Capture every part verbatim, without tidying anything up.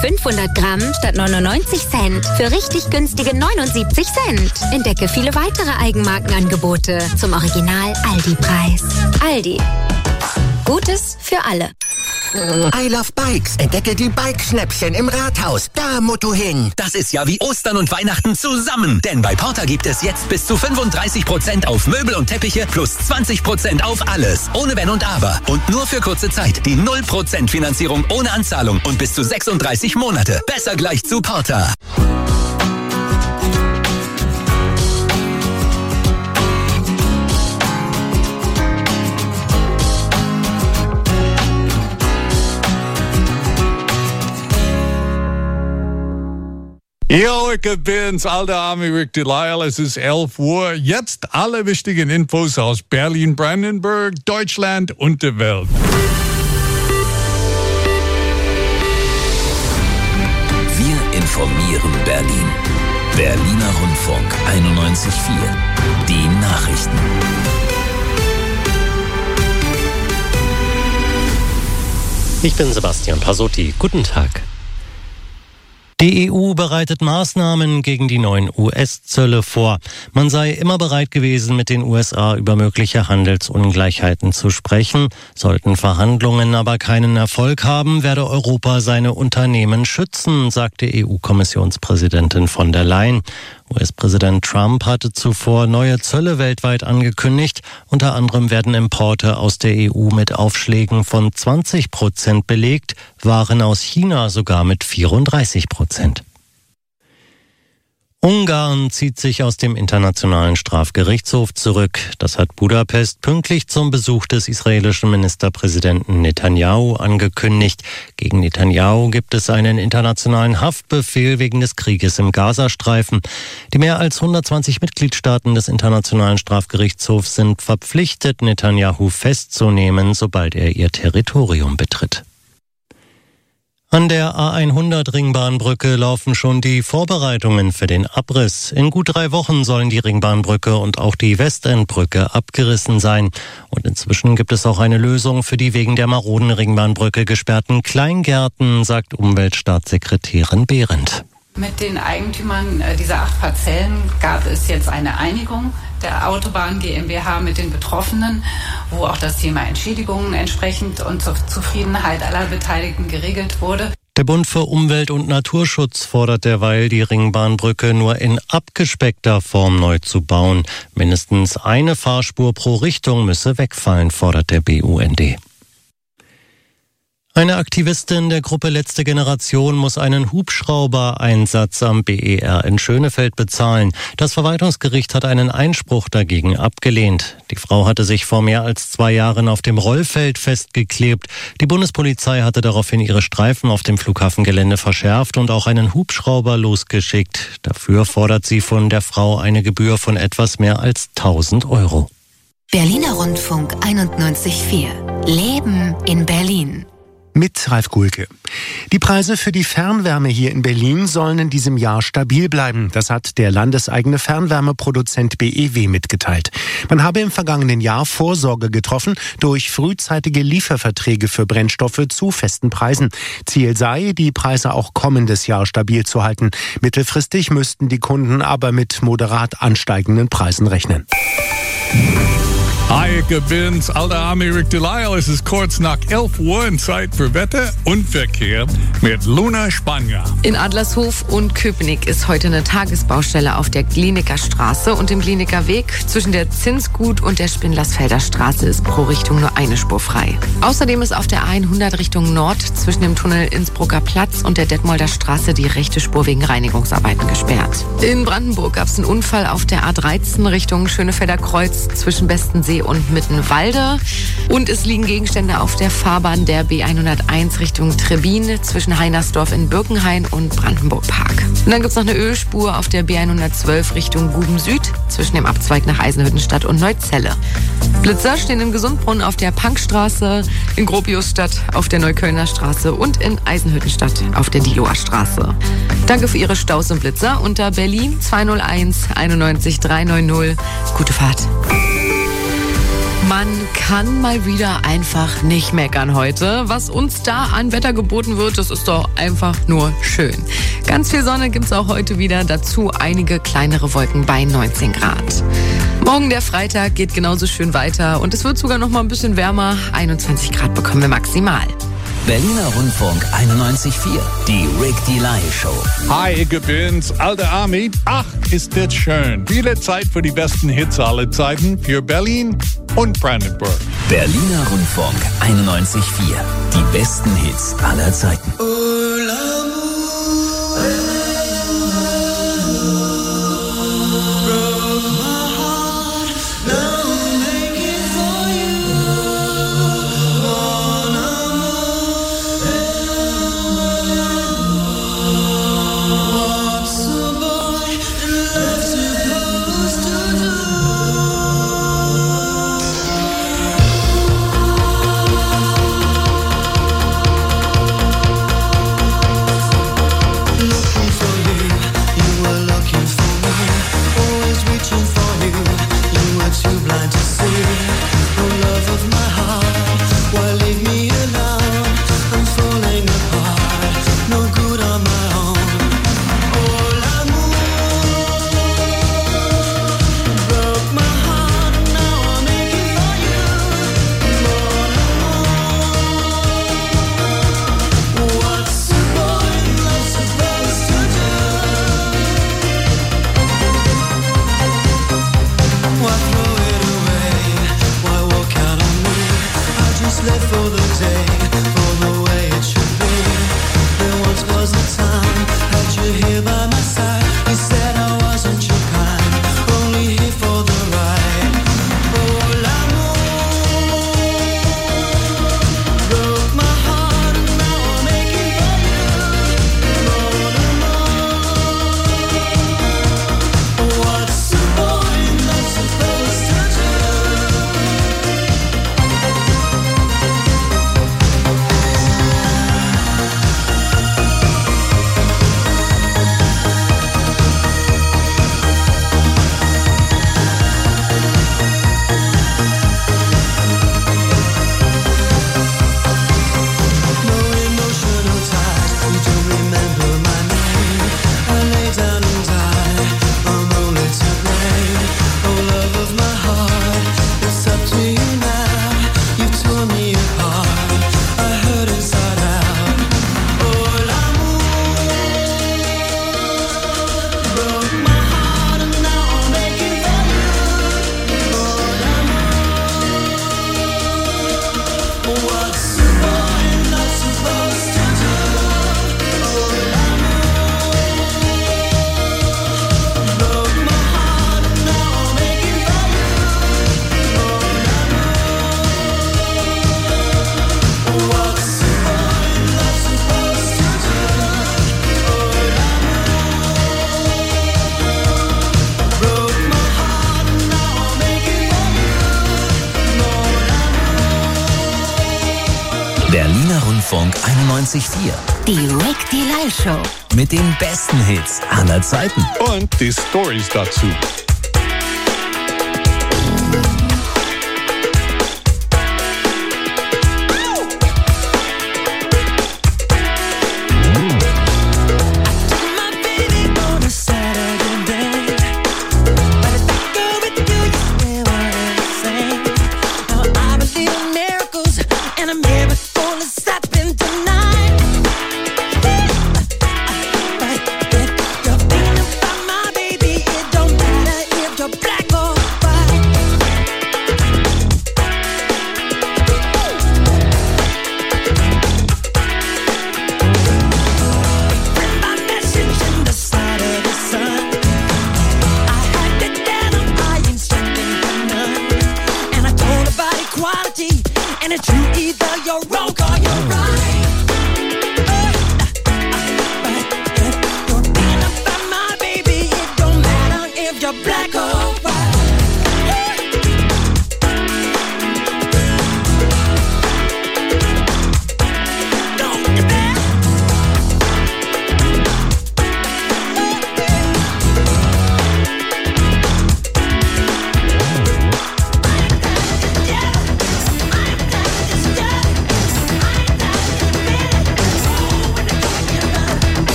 fünfhundert Gramm statt neunundneunzig Cent für richtig günstige neunundsiebzig Cent. Entdecke viele weitere Eigenmarkenangebote zum Original Aldi-Preis. Aldi. Gutes für alle. I Love Bikes. Entdecke die Bike-Schnäppchen im Rathaus. Da musst du hin. Das ist ja wie Ostern und Weihnachten zusammen. Denn bei Porter gibt es jetzt bis zu fünfunddreißig Prozent auf Möbel und Teppiche plus zwanzig Prozent auf alles. Ohne Wenn und Aber. Und nur für kurze Zeit. Die null Prozent Finanzierung ohne Anzahlung und bis zu sechsunddreißig Monate. Besser gleich zu Porter. Jo, ich bin's, alter Army Rick Delisle. Es ist elf Uhr. Jetzt alle wichtigen Infos aus Berlin, Brandenburg, Deutschland und der Welt. Wir informieren Berlin. Berliner Rundfunk einundneunzig Komma vier. Die Nachrichten. Ich bin Sebastian Pasotti. Guten Tag. Die E U bereitet Maßnahmen gegen die neuen U S-Zölle vor. Man sei immer bereit gewesen, mit den U S A über mögliche Handelsungleichheiten zu sprechen. Sollten Verhandlungen aber keinen Erfolg haben, werde Europa seine Unternehmen schützen, sagte E U-Kommissionspräsidentin von der Leyen. U S-Präsident Trump hatte zuvor neue Zölle weltweit angekündigt. Unter anderem werden Importe aus der E U mit Aufschlägen von zwanzig Prozent belegt, Waren aus China sogar mit vierunddreißig Prozent. Ungarn zieht sich aus dem Internationalen Strafgerichtshof zurück. Das hat Budapest pünktlich zum Besuch des israelischen Ministerpräsidenten Netanyahu angekündigt. Gegen Netanyahu gibt es einen internationalen Haftbefehl wegen des Krieges im Gazastreifen. Die mehr als hundertzwanzig Mitgliedstaaten des Internationalen Strafgerichtshofs sind verpflichtet, Netanyahu festzunehmen, sobald er ihr Territorium betritt. An der A hundert Ringbahnbrücke laufen schon die Vorbereitungen für den Abriss. In gut drei Wochen sollen die Ringbahnbrücke und auch die Westendbrücke abgerissen sein. Und inzwischen gibt es auch eine Lösung für die wegen der maroden Ringbahnbrücke gesperrten Kleingärten, sagt Umweltstaatssekretärin Behrendt. Mit den Eigentümern dieser acht Parzellen gab es jetzt eine Einigung der Autobahn GmbH mit den Betroffenen, wo auch das Thema Entschädigungen entsprechend und zur Zufriedenheit aller Beteiligten geregelt wurde. Der Bund für Umwelt und Naturschutz fordert derweil, die Ringbahnbrücke nur in abgespeckter Form neu zu bauen. Mindestens eine Fahrspur pro Richtung müsse wegfallen, fordert der B U N D. Eine Aktivistin der Gruppe Letzte Generation muss einen Hubschrauber-Einsatz am B E R in Schönefeld bezahlen. Das Verwaltungsgericht hat einen Einspruch dagegen abgelehnt. Die Frau hatte sich vor mehr als zwei Jahren auf dem Rollfeld festgeklebt. Die Bundespolizei hatte daraufhin ihre Streifen auf dem Flughafengelände verschärft und auch einen Hubschrauber losgeschickt. Dafür fordert sie von der Frau eine Gebühr von etwas mehr als tausend Euro. Berliner Rundfunk einundneunzig Komma vier. Leben in Berlin. Mit Ralf Gulke. Die Preise für die Fernwärme hier in Berlin sollen in diesem Jahr stabil bleiben. Das hat der landeseigene Fernwärmeproduzent B E W mitgeteilt. Man habe im vergangenen Jahr Vorsorge getroffen durch frühzeitige Lieferverträge für Brennstoffe zu festen Preisen. Ziel sei, die Preise auch kommendes Jahr stabil zu halten. Mittelfristig müssten die Kunden aber mit moderat ansteigenden Preisen rechnen. Hi, ich bin's, alter Army Rick Delisle. Es ist kurz nach elf Uhr und Zeit für Wetter und Verkehr mit Luna Spanier. In Adlershof und Köpenick ist heute eine Tagesbaustelle auf der Glienecker Straße und im Glienecker Weg. Zwischen der Zinsgut und der Spindlersfelder Straße ist pro Richtung nur eine Spur frei. Außerdem ist auf der A hundert Richtung Nord zwischen dem Tunnel Innsbrucker Platz und der Detmolder Straße die rechte Spur wegen Reinigungsarbeiten gesperrt. In Brandenburg gab es einen Unfall auf der A dreizehn Richtung Schönefelder Kreuz zwischen Bestensee und Mittenwalde. Und es liegen Gegenstände auf der Fahrbahn der B hunderteins Richtung Trebbin zwischen Heinersdorf in Birkenhain und Brandenburg Park. Und dann gibt es noch eine Ölspur auf der B hundertzwölf Richtung Guben Süd zwischen dem Abzweig nach Eisenhüttenstadt und Neuzelle. Blitzer stehen in Gesundbrunn auf der Punkstraße, in Gropiusstadt auf der Neuköllner Straße und in Eisenhüttenstadt auf der Diehloer Straße. Danke für Ihre Staus und Blitzer unter Berlin zwei null eins einundneunzig drei neun null. Gute Fahrt. Man kann mal wieder einfach nicht meckern heute. Was uns da an Wetter geboten wird, das ist doch einfach nur schön. Ganz viel Sonne gibt's auch heute wieder, dazu einige kleinere Wolken bei neunzehn Grad. Morgen der Freitag geht genauso schön weiter und es wird sogar noch mal ein bisschen wärmer. einundzwanzig Grad bekommen wir maximal. Berliner Rundfunk einundneunzig Komma vier, die Rick Delay Show. Hi, ich bin's, Alter Army. Ach, ist das schön. Wieder Zeit für die besten Hits aller Zeiten für Berlin und Brandenburg. Berliner Rundfunk einundneunzig Komma vier, die besten Hits aller Zeiten. Berliner Rundfunk einundneunzig Komma vier. Die Rick Delay Show. Mit den besten Hits aller Zeiten. Und die Stories dazu. Don't matter.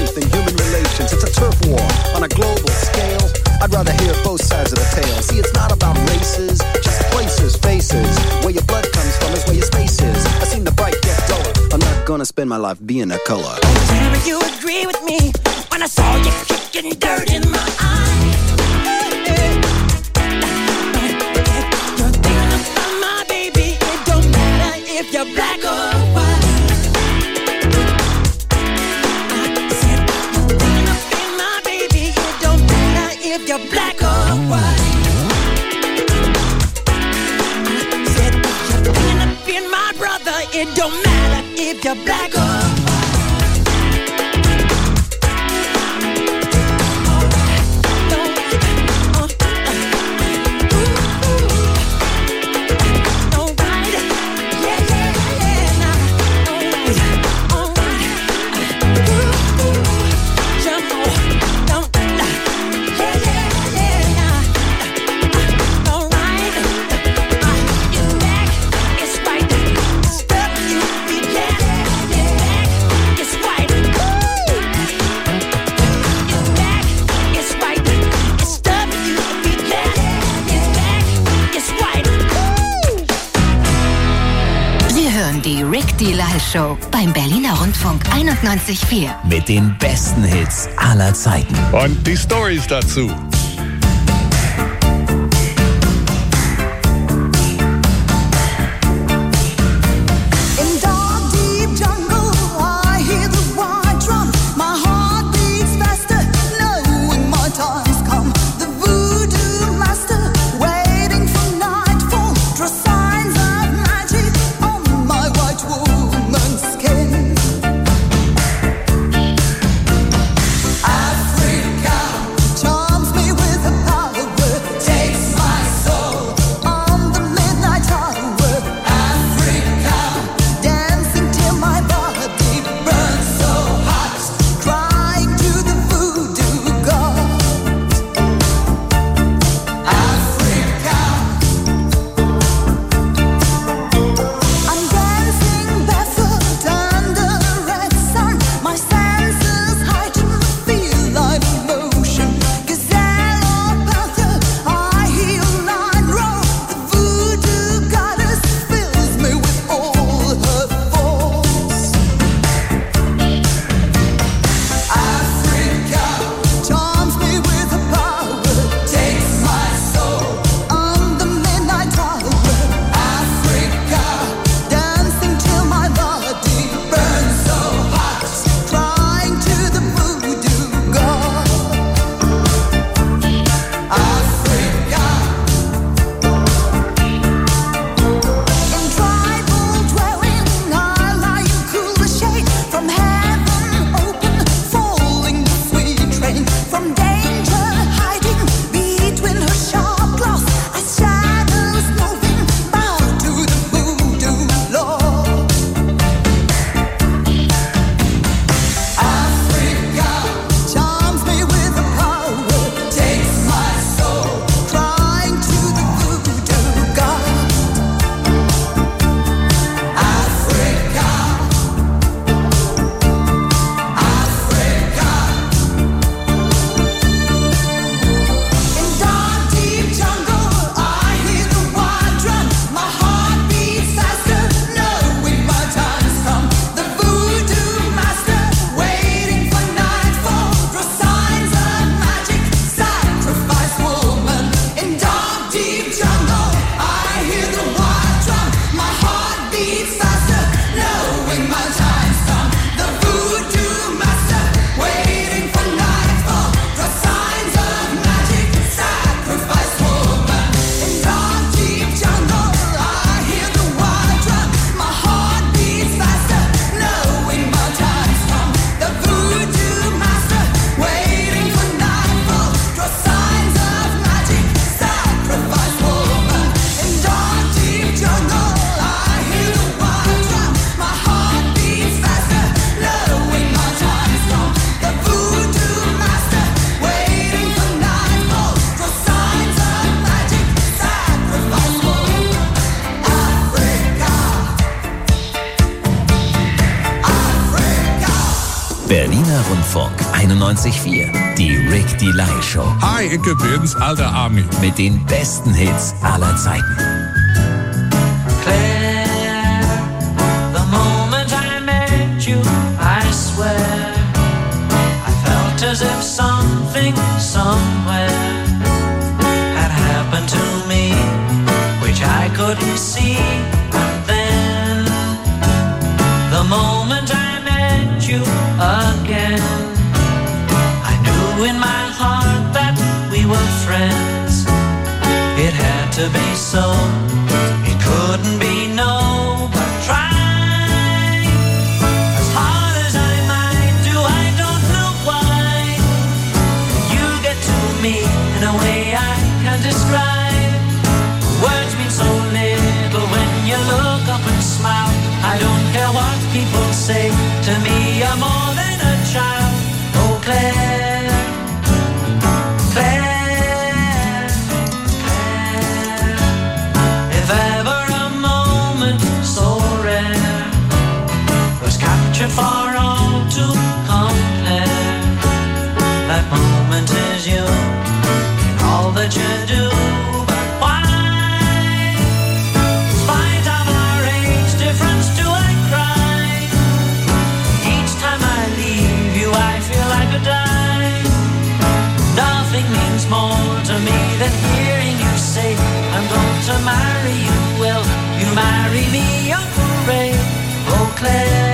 strength in human relations. It's a turf war on a global scale. I'd rather hear both sides of the tale. See, it's not about races, just places, faces. Where your blood comes from is where your space is. I've seen the bright get duller. I'm not gonna spend my life being a color. Never you agree with me when I saw you kicking dirt in my eye. You're thinking about my baby. It don't matter if you're black or white. I said you're thinking about my baby. It don't matter if you're black or white. I said you're thinking about my brother. It don't matter if you're black or white. Die Rick Delisle Show beim Berliner Rundfunk einundneunzig Komma vier. Mit den besten Hits aller Zeiten. Und die Storys dazu. Charms me Berliner Rundfunk einundneunzig Komma vier. Die Rick Delay Show. Hi, ich bin's, alter Army. Mit den besten Hits aller Zeiten. Claire, the moment I met you, I swear, I felt as if something somewhere had happened to me, which I couldn't see. And then, the moment I met you again, I knew in my heart that we were friends. It had to be so. It couldn't be no, but try as hard as I might do. I don't know why you get to me in a way I can't describe. Words mean so little when you look up and smile. I don't care what people say. To me, you're more than a child. Oh, Claire, Claire. For all to compare, that moment is you in all that you do. But why, in spite of our age difference, do I cry? Each time I leave you, I feel I could die. Nothing means more to me than hearing you say, I'm going to marry you. Will you marry me on parade? Oh, Claire.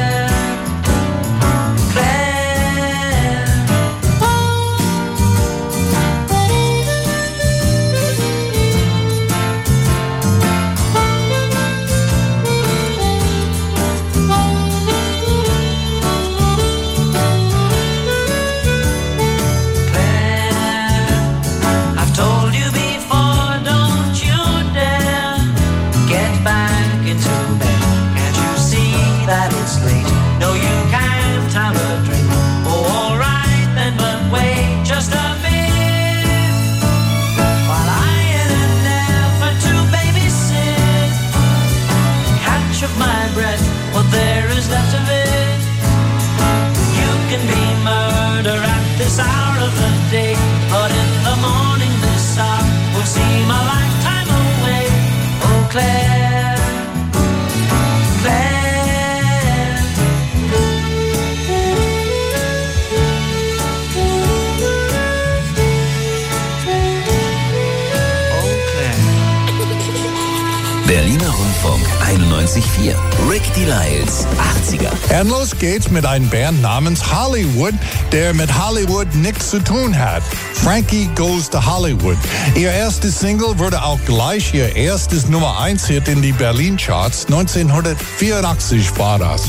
Berliner Rundfunk einundneunzig Komma vier. Rick Delisles achtziger. Und los geht's mit einer Band namens Hollywood, der mit Hollywood nichts zu tun hat. Frankie Goes to Hollywood. Ihr erstes Single wurde auch gleich ihr erstes Nummer eins Hit in die Berlin Charts. neunzehnhundertvierundachtzig war das.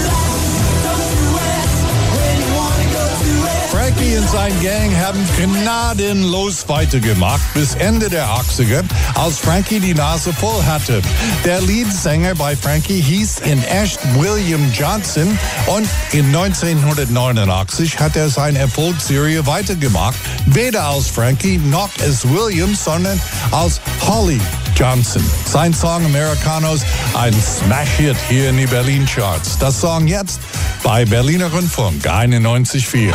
Frankie und sein Gang haben gnadenlos weitergemacht bis Ende der achtziger, als Frankie die Nase voll hatte. Der Leadsänger bei Frankie hieß in echt William Johnson und in neunzehnhundertneunundachtzig hat er seine Erfolgsserie weitergemacht, weder als Frankie noch als William, sondern als Holly Johnson. Sein Song Americanos, ein Smash-Hit hier in die Berlin Charts. Das Song jetzt bei Berliner Rundfunk einundneunzig Komma vier.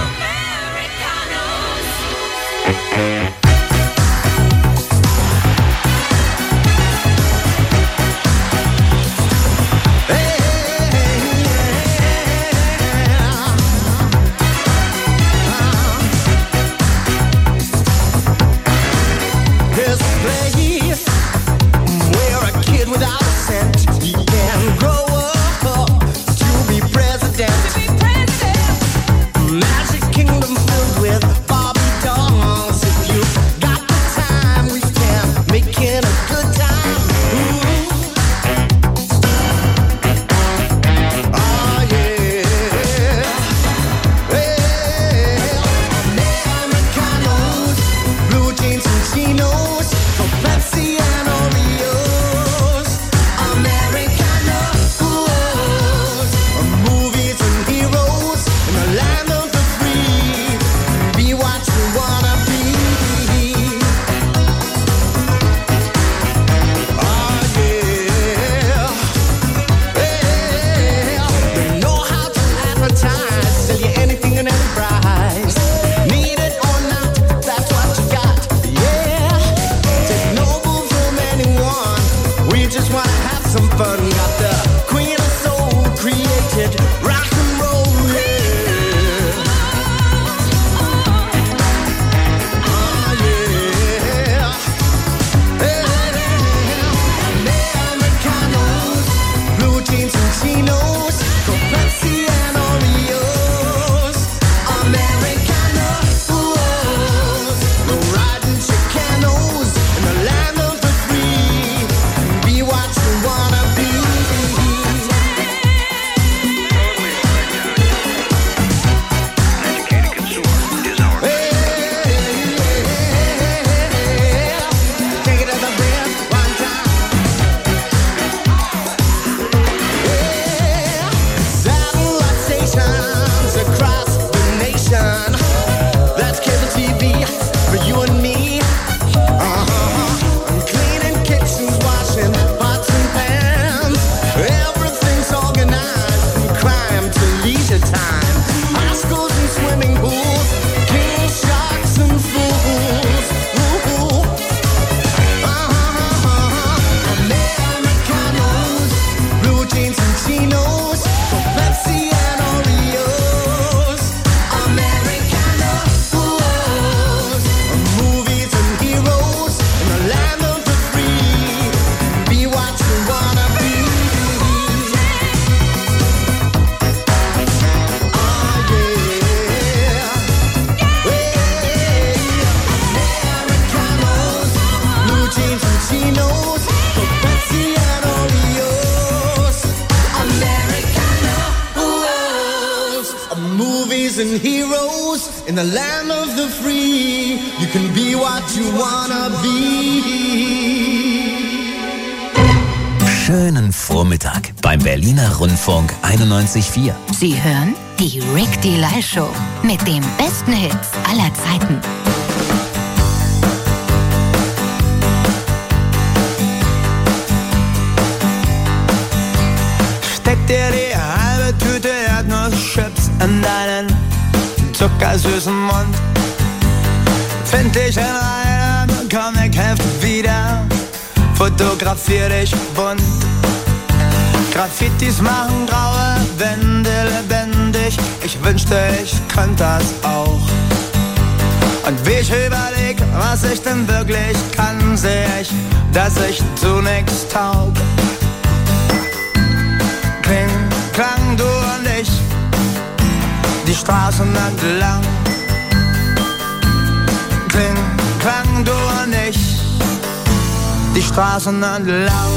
Magic kingdom filled with Barbie dolls. If you Unseen heroes in the land of the free. You can be what you wanna be. Schönen Vormittag beim Berliner Rundfunk einundneunzig Komma vier. Sie hören die Rick Delay Show mit den besten Hits aller Zeiten. Steck dir die halbe Tüte Erdnusschips in deinen zuckersüßen Mund. Find dich in einem Comicheft wieder, fotografier dich bunt. Graffitis machen graue Wände lebendig. Ich wünschte, ich könnte das auch. Und wie ich überleg, was ich denn wirklich kann, seh ich, dass ich zu nix taug. Kling, klang, du und ich, die Straßen entlang. Kling, klang, du und ich, die Straßen entlang.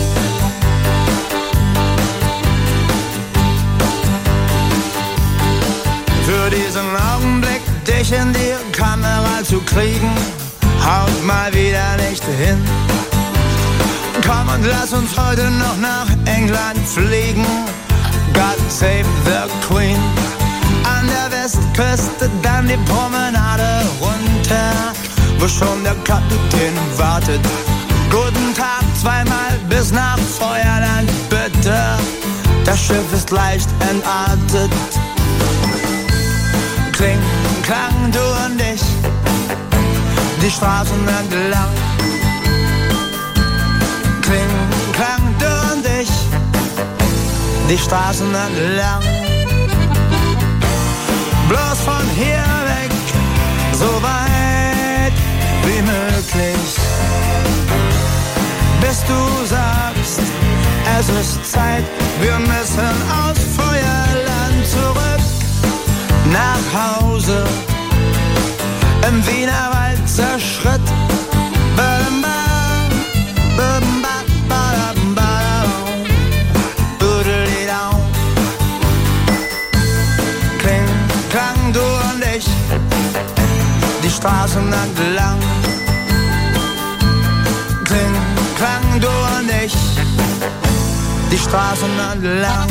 Für diesen Augenblick, dich in die Kamera zu kriegen, haut mal wieder nicht hin. Komm und lass uns heute noch nach England fliegen. God save the Queen. An der Westküste dann die Promenade runter, wo schon der Kapitän wartet. Guten Tag, zweimal bis nach Feuerland, bitte. Das Schiff ist leicht entartet. Kling, klang, du und ich, die Straßen entlang. Kling, klang, du und ich, die Straßen entlang. Bloß von hier weg, so weit wie möglich, bis du sagst, es ist Zeit, wir müssen aus Feuerland zurück nach Hause. Im Wienerwalzer Schritt. Kling, klang, du und ich, die Straßen entlang. Kling, klang, du und ich, die Straßen entlang.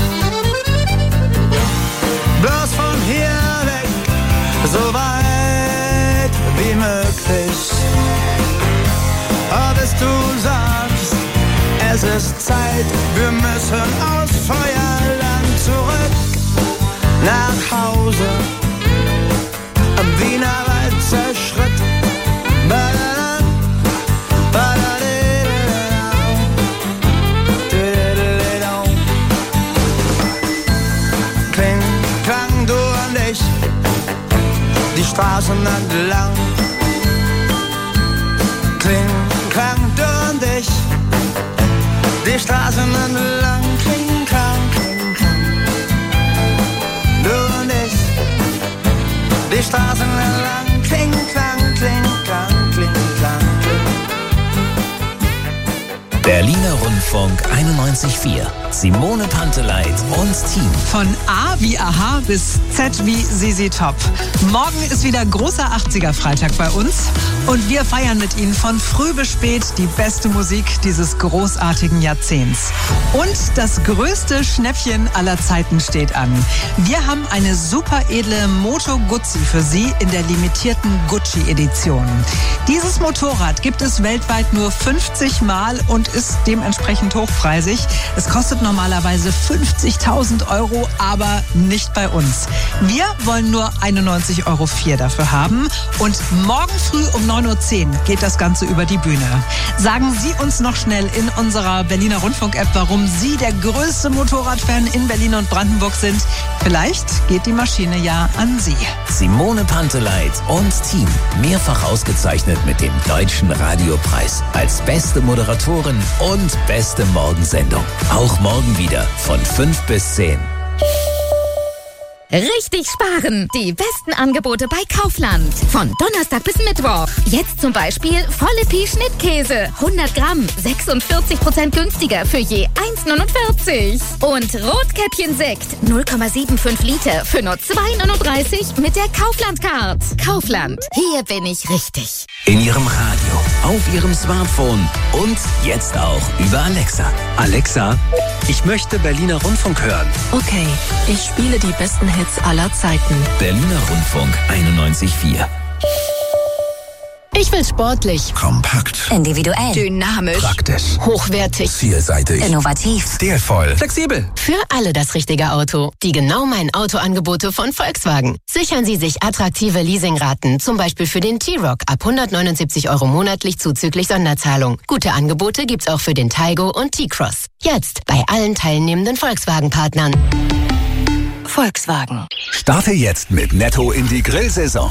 Bloß von hier weg, so weit wie möglich. Oh, bis du sagst, es ist Zeit, wir müssen aus Feuerland zurück nach Hause. Am Wienerwalzer Schritt. Badadam, badadididam, didididam. Kling, klang, du und ich, die Straßen entlang. Kling, klang, du und ich, die Straßen entlang. Kling, klang, kling, klang, du und ich, die Straßen entlang. Kling, klang, kling, klang, kling, klang, kling. Berliner Rundfunk einundneunzig Komma vier. Simone Panteleit und Team. Von A wie Aha bis Z wie Sisi Top. Morgen ist wieder großer achtziger-Freitag bei uns und wir feiern mit Ihnen von früh bis spät die beste Musik dieses großartigen Jahrzehnts. Und das größte Schnäppchen aller Zeiten steht an. Wir haben eine super edle Moto Guzzi für Sie in der limitierten Gucci-Edition. Dieses Motorrad gibt es weltweit nur fünfzig Mal und ist dementsprechend hochpreisig. Es kostet normalerweise fünfzigtausend Euro, aber nicht bei uns. Wir wollen nur einundneunzig Euro vier dafür haben und morgen früh um neun Uhr zehn geht das Ganze über die Bühne. Sagen Sie uns noch schnell in unserer Berliner Rundfunk-App, warum Sie der größte Motorradfan in Berlin und Brandenburg sind. Vielleicht geht die Maschine ja an Sie. Simone Panteleit und Team. Mehrfach ausgezeichnet mit dem Deutschen Radiopreis als beste Moderatorin und beste Morgensendung. Auch morgen wieder von fünf bis zehn. Richtig sparen. Die besten Angebote bei Kaufland. Von Donnerstag bis Mittwoch. Jetzt zum Beispiel volle Pi Schnittkäse. hundert Gramm. sechsundvierzig Prozent günstiger für je eins neunundvierzig. Und Rotkäppchen-Sekt. null Komma fünfundsiebzig Liter für nur zwei neununddreißig mit der Kaufland-Card. Kaufland. Hier bin ich richtig. In Ihrem Radio, auf Ihrem Smartphone und jetzt auch über Alexa. Alexa, ich möchte Berliner Rundfunk hören. Okay, ich spiele die besten Hits aller Zeiten. Berliner Rundfunk einundneunzig Komma vier. Ich will sportlich, Kompakt, individuell, dynamisch, praktisch, hochwertig, vielseitig, innovativ, stilvoll, flexibel. Für alle das richtige Auto. Die genau mein Autoangebote von Volkswagen. Sichern Sie sich attraktive Leasingraten, zum Beispiel für den T-Roc ab hundertneunundsiebzig Euro monatlich zuzüglich Sonderzahlung. Gute Angebote gibt's auch für den Taigo und T-Cross. Jetzt bei allen teilnehmenden Volkswagen-Partnern. Volkswagen. Starte jetzt mit Netto in die Grillsaison.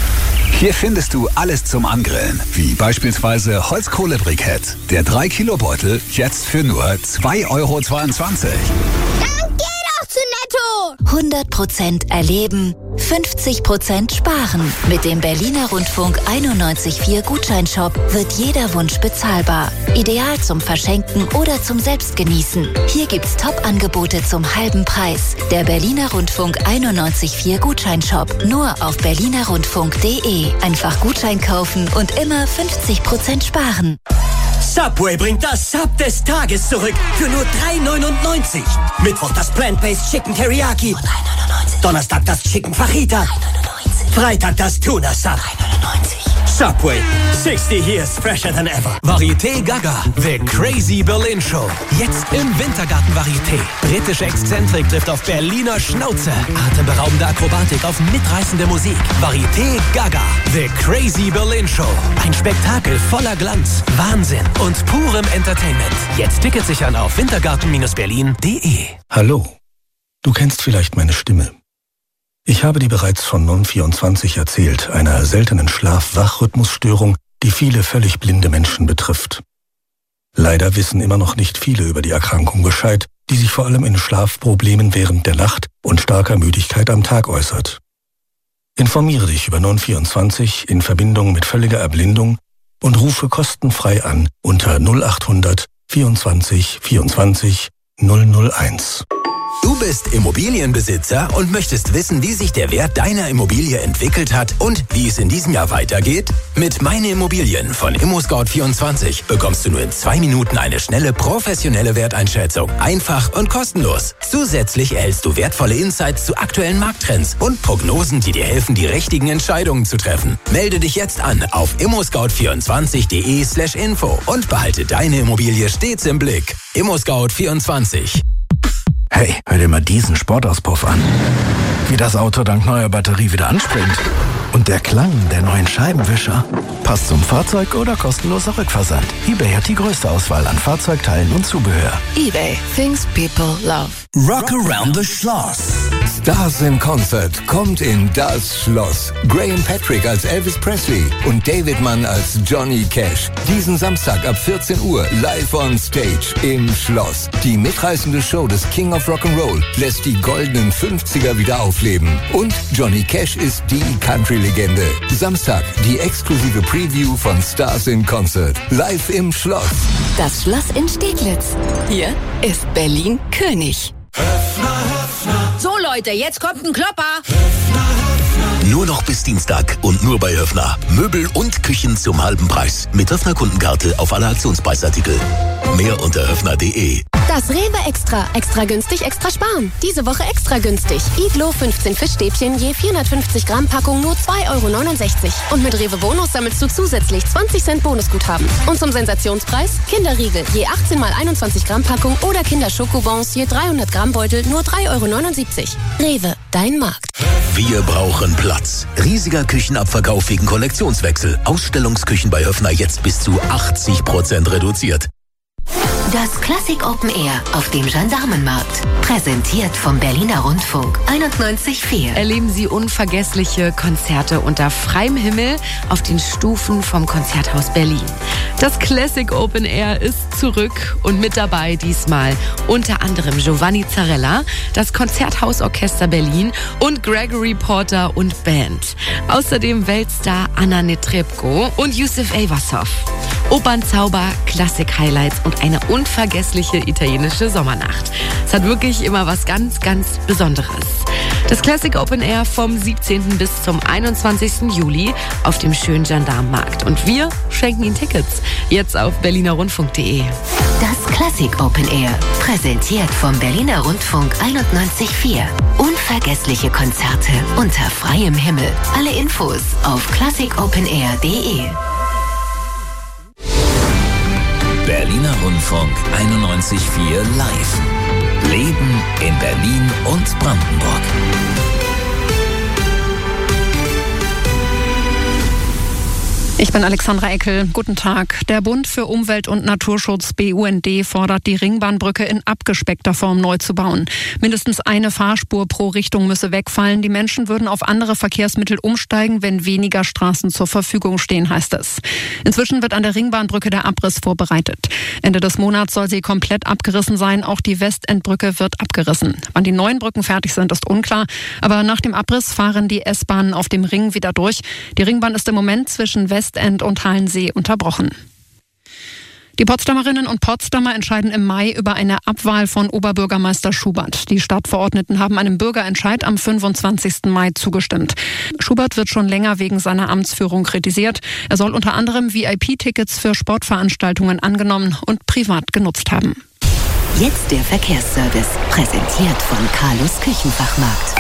Hier findest du alles zum Angrillen, wie beispielsweise Holzkohlebrikett. Der drei Kilo Beutel jetzt für nur zwei Euro zweiundzwanzig. Dann geh doch zu Netto! hundert Prozent erleben, fünfzig Prozent sparen. Mit dem Berliner Rundfunk einundneunzig Komma vier Gutscheinshop wird jeder Wunsch bezahlbar. Ideal zum Verschenken oder zum Selbstgenießen. Hier gibt's Top-Angebote zum halben Preis. Der Berliner Rundfunk einundneunzig Komma vier Gutscheinshop. Nur auf berliner rundfunk punkt de. Einfach Gutschein kaufen und immer fünfzig Prozent sparen. Subway bringt das Sub des Tages zurück für nur drei neunundneunzig. Mittwoch das Plant-Based Chicken Teriyaki. drei neunundneunzig. Donnerstag das Chicken Fajita. drei neunundneunzig. Freitag das Tuna Sub. drei neunundneunzig. Subway, sixty years fresher than ever. Varieté Gaga, The Crazy Berlin Show. Jetzt im Wintergarten Varieté. Britische Exzentrik trifft auf Berliner Schnauze. Atemberaubende Akrobatik auf mitreißende Musik. Varieté Gaga, The Crazy Berlin Show. Ein Spektakel voller Glanz, Wahnsinn und purem Entertainment. Jetzt Tickets sichern auf wintergarten berlin punkt de. Hallo, du kennst vielleicht meine Stimme. Ich habe dir bereits von Non vierundzwanzig erzählt, einer seltenen Schlaf-Wach-Rhythmusstörung, die viele völlig blinde Menschen betrifft. Leider wissen immer noch nicht viele über die Erkrankung Bescheid, die sich vor allem in Schlafproblemen während der Nacht und starker Müdigkeit am Tag äußert. Informiere dich über Non vierundzwanzig in Verbindung mit völliger Erblindung und rufe kostenfrei an unter null achthundert vierundzwanzig vierundzwanzig null null eins. Du bist Immobilienbesitzer und möchtest wissen, wie sich der Wert deiner Immobilie entwickelt hat und wie es in diesem Jahr weitergeht? Mit Meine Immobilien von ImmoScout vierundzwanzig bekommst du nur in zwei Minuten eine schnelle, professionelle Werteinschätzung. Einfach und kostenlos. Zusätzlich erhältst du wertvolle Insights zu aktuellen Markttrends und Prognosen, die dir helfen, die richtigen Entscheidungen zu treffen. Melde dich jetzt an auf immoscout vierundzwanzig punkt de slash info und behalte deine Immobilie stets im Blick. ImmoScout vierundzwanzig. Hey, hör dir mal diesen Sportauspuff an. Wie das Auto dank neuer Batterie wieder anspringt. Und der Klang der neuen Scheibenwischer. Passt zum Fahrzeug oder kostenloser Rückversand. eBay hat die größte Auswahl an Fahrzeugteilen und Zubehör. eBay. Things people love. Rock Around the Schloss. Stars in Concert kommt in das Schloss. Graham Patrick als Elvis Presley und David Mann als Johnny Cash. Diesen Samstag ab vierzehn Uhr live on stage im Schloss. Die mitreißende Show des King of Rock'n'Roll lässt die goldenen fünfziger wieder aufleben. Und Johnny Cash ist die Country-Legende. Samstag die exklusive Preview von Stars in Concert. Live im Schloss. Das Schloss in Steglitz. Hier ist Berlin König. So Leute, jetzt kommt ein Klopper. Nur noch bis Dienstag und nur bei Höffner. Möbel und Küchen zum halben Preis. Mit Höffner-Kundenkarte auf alle Aktionspreisartikel. Mehr unter höffner punkt de. Das Rewe Extra. Extra günstig, extra sparen. Diese Woche extra günstig. Iglo fünfzehn Fischstäbchen je vierhundertfünfzig Gramm Packung nur zwei Euro neunundsechzig. Und mit Rewe Bonus sammelst du zusätzlich zwanzig Cent Bonusguthaben. Und zum Sensationspreis Kinderriegel je achtzehn mal einundzwanzig Gramm Packung oder Kinderschokobons je dreihundert Gramm Beutel nur drei Euro neunundsiebzig. Rewe, dein Markt. Wir brauchen Platz. Riesiger Küchenabverkauf wegen Kollektionswechsel. Ausstellungsküchen bei Höffner jetzt bis zu achtzig Prozent reduziert. Das Classic Open Air auf dem Gendarmenmarkt. Präsentiert vom Berliner Rundfunk einundneunzig Komma vier. Erleben Sie unvergessliche Konzerte unter freiem Himmel auf den Stufen vom Konzerthaus Berlin. Das Classic Open Air ist zurück und mit dabei diesmal unter anderem Giovanni Zarella, das Konzerthausorchester Berlin und Gregory Porter und Band. Außerdem Weltstar Anna Netrebko und Yusuf Eyvassov. Opernzauber, Klassik-Highlights und eine unvergessliche italienische Sommernacht. Es hat wirklich immer was ganz, ganz Besonderes. Das Classic Open Air vom siebzehnten bis zum einundzwanzigsten Juli auf dem schönen Gendarmenmarkt. Und wir schenken Ihnen Tickets. Jetzt auf berliner rundfunk punkt de. Das Classic Open Air, präsentiert vom Berliner Rundfunk einundneunzig Komma vier. Unvergessliche Konzerte unter freiem Himmel. Alle Infos auf classic open air punkt de. Berliner Rundfunk einundneunzig Komma vier live. Leben in Berlin und Brandenburg. Ich bin Alexandra Eckel. Guten Tag. Der Bund für Umwelt und Naturschutz B U N D fordert, die Ringbahnbrücke in abgespeckter Form neu zu bauen. Mindestens eine Fahrspur pro Richtung müsse wegfallen. Die Menschen würden auf andere Verkehrsmittel umsteigen, wenn weniger Straßen zur Verfügung stehen, heißt es. Inzwischen wird an der Ringbahnbrücke der Abriss vorbereitet. Ende des Monats soll sie komplett abgerissen sein. Auch die Westendbrücke wird abgerissen. Wann die neuen Brücken fertig sind, ist unklar. Aber nach dem Abriss fahren die S-Bahnen auf dem Ring wieder durch. Die Ringbahn ist im Moment zwischen West End und Halensee unterbrochen. Die Potsdamerinnen und Potsdamer entscheiden im Mai über eine Abwahl von Oberbürgermeister Schubert. Die Stadtverordneten haben einem Bürgerentscheid am fünfundzwanzigsten Mai zugestimmt. Schubert wird schon länger wegen seiner Amtsführung kritisiert. Er soll unter anderem V I P-Tickets für Sportveranstaltungen angenommen und privat genutzt haben. Jetzt der Verkehrsservice, präsentiert von Carlos Küchenfachmarkt.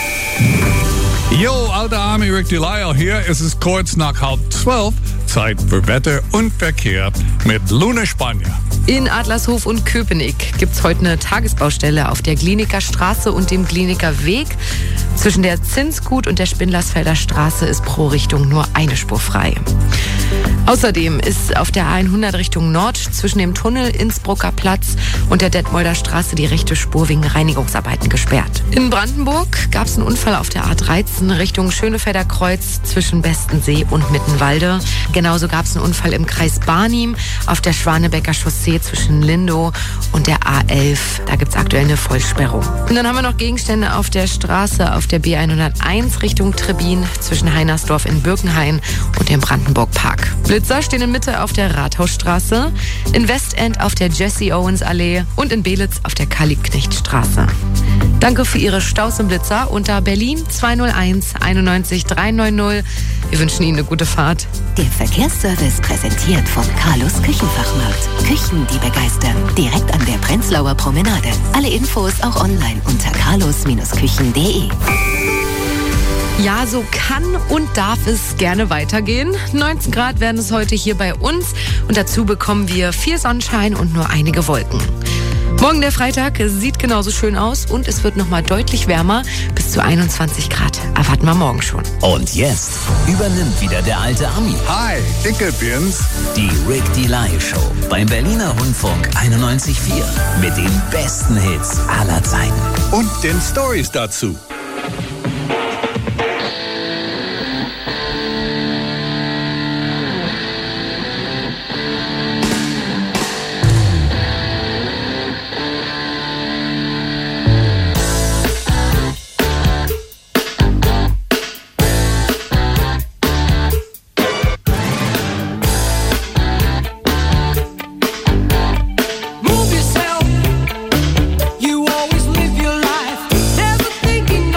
Jo, alter Army Rick Delisle hier. Es ist kurz nach halb zwölf. Zeit für Wetter und Verkehr mit Luna Spanier. In Adlershof und Köpenick gibt es heute eine Tagesbaustelle auf der Glienecker Straße und dem Glienecker Weg. Zwischen der Zinsgut und der Spindlersfelder Straße ist pro Richtung nur eine Spur frei. Außerdem ist auf der A hundert Richtung Nord zwischen dem Tunnel Innsbrucker Platz und der Detmolder Straße die rechte Spur wegen Reinigungsarbeiten gesperrt. In Brandenburg gab es einen Unfall auf der A dreizehn Richtung Schönefelder Kreuz zwischen Bestensee und Mittenwalde. Genauso gab es einen Unfall im Kreis Barnim auf der Schwanebecker Chaussee zwischen Lindow und der A elf. Da gibt es aktuell eine Vollsperrung. Und dann haben wir noch Gegenstände auf der Straße auf der B hunderteins Richtung Trebin zwischen Heinersdorf in Birkenhain und dem Brandenburg-Park. Blitzer stehen in Mitte auf der Rathausstraße, in Westend auf der Jesse-Owens-Allee und in Belitz auf der Karl-Liebknecht-Straße. Danke für Ihre Staus im Blitzer unter Berlin zwei null eins einundneunzig drei neun null. Wir wünschen Ihnen eine gute Fahrt. Der Verkehrsservice präsentiert von Carlos Küchenfachmarkt. Küchen, die begeistern. Direkt an der Prenzlauer Promenade. Alle Infos auch online unter carlos Küchen punkt de. Ja, so kann und darf es gerne weitergehen. neunzehn Grad werden es heute hier bei uns und dazu bekommen wir viel Sonnenschein und nur einige Wolken. Morgen der Freitag sieht genauso schön aus und es wird nochmal deutlich wärmer. Bis zu einundzwanzig Grad erwarten wir morgen schon. Und jetzt übernimmt wieder der alte Ami. Hi, dicke Birns. Die Rick Delisle Show beim Berliner Rundfunk einundneunzig Komma vier mit den besten Hits aller Zeiten. Und den Stories dazu. Move yourself. You always live your life. Never thinking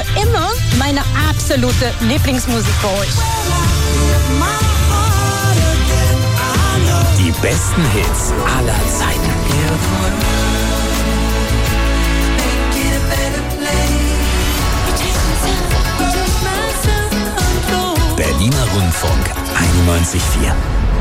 immer meine absolute Lieblingsmusik bei euch. Die besten Hits aller Zeiten. Berliner Rundfunk einundneunzig Komma vier.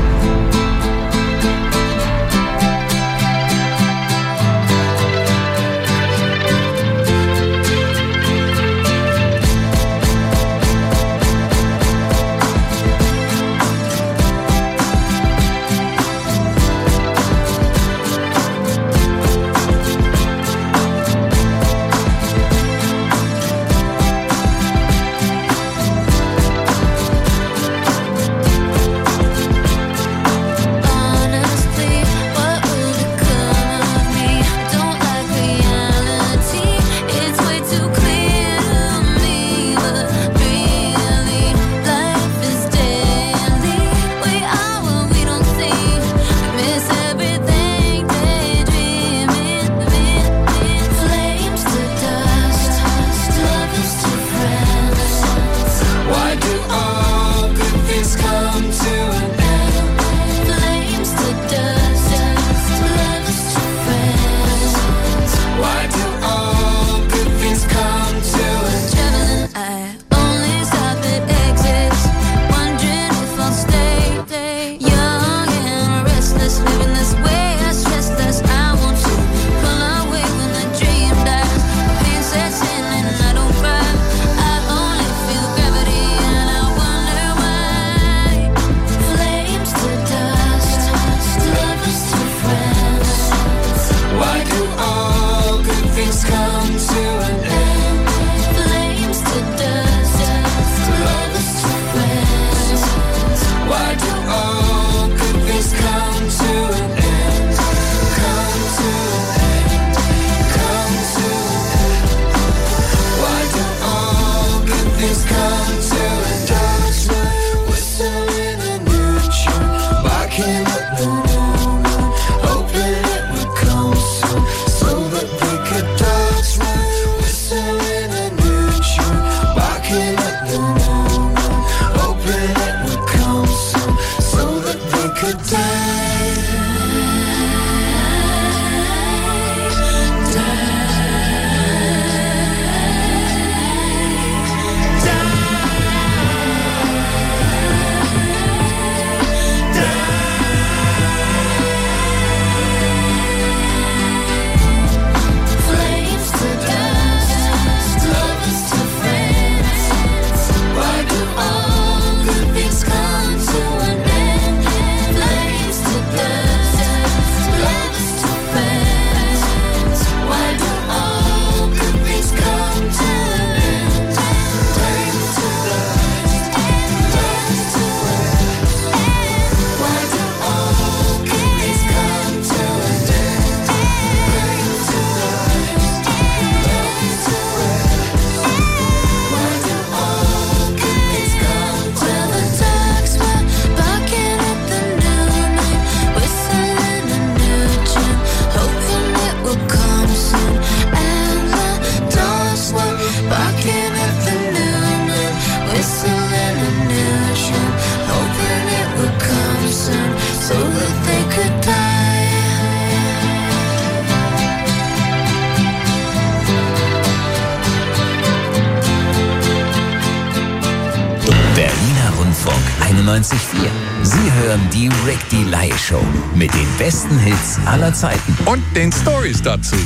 einundneunzig Komma vier. Sie hören die Rick Delay Show mit den besten Hits aller Zeiten. Und den Stories dazu.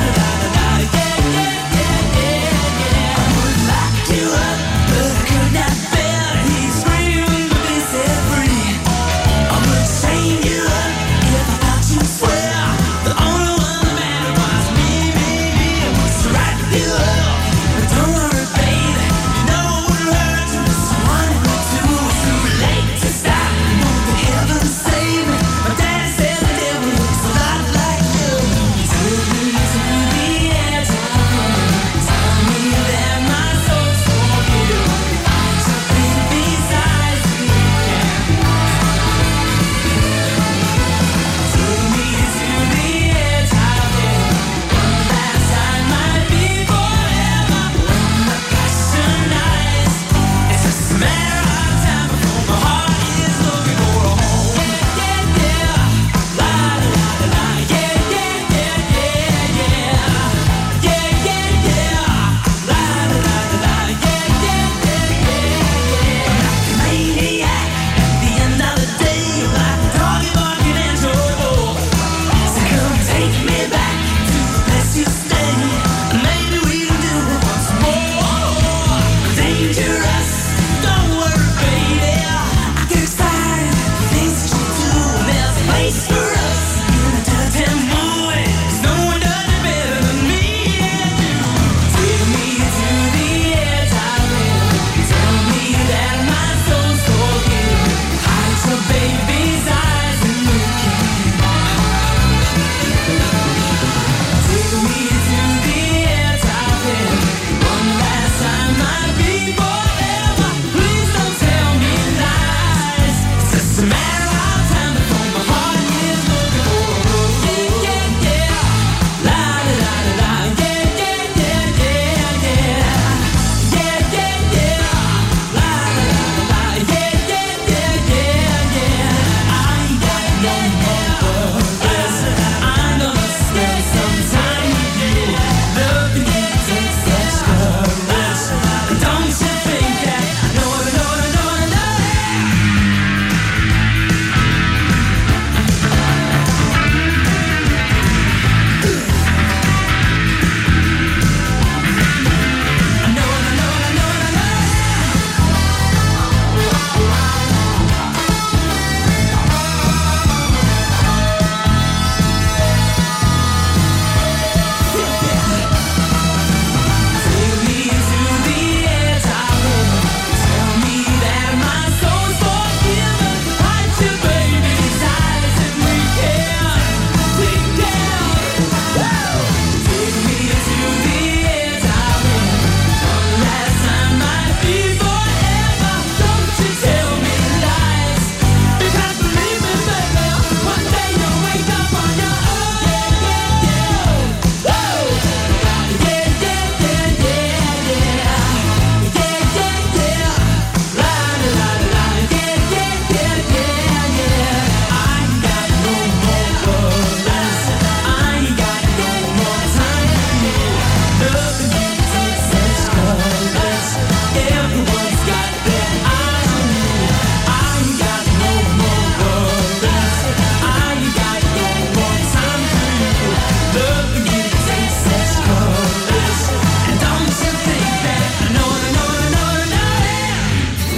You up, but could not